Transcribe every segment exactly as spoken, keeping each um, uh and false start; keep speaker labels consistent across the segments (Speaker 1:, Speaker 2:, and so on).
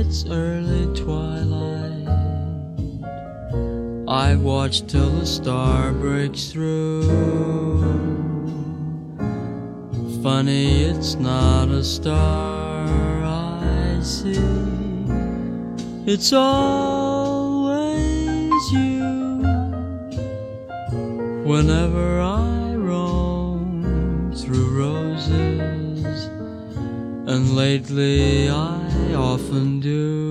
Speaker 1: its early twilight. I watch till the star breaks through. Funny, it's not a star I see. It's always you. Whenever I roam through roses, and lately I often do.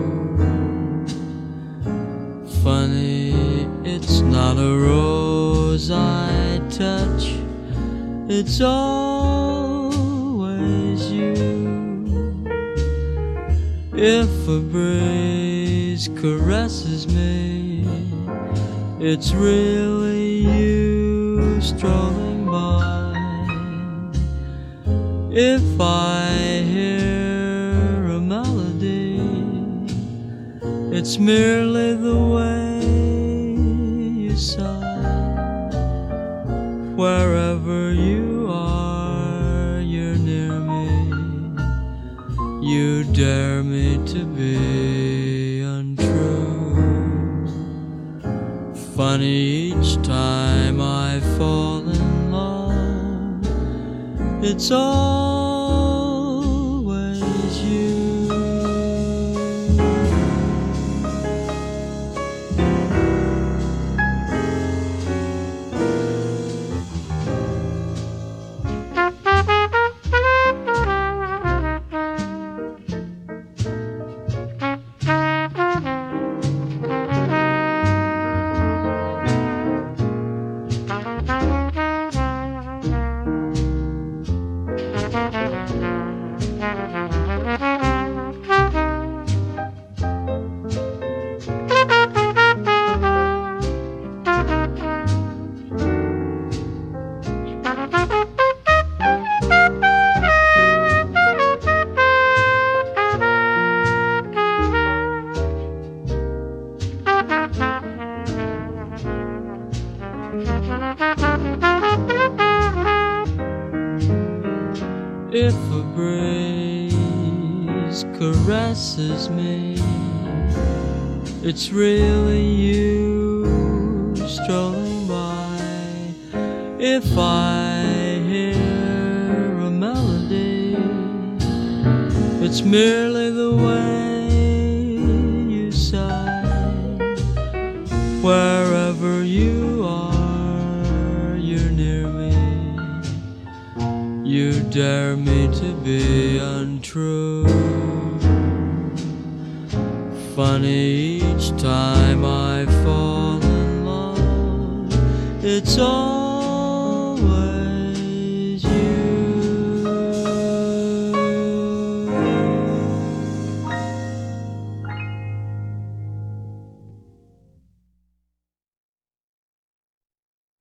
Speaker 1: Funny, it's not a rose I touch, it's always you. If a breeze caresses me, it's really you strolling by. If I hear a melody, it's merely the way you sigh. Wherever you are, you're near me. You dare me to be untrue. Funny, each time I fall in love, it's always you. If a breeze caresses me, it's really you strolling by. If I hear a melody, it's merely the way you sigh. Wherever you are, you're near me. You dare me to be untrue. Funny, each time I fall in love, it's all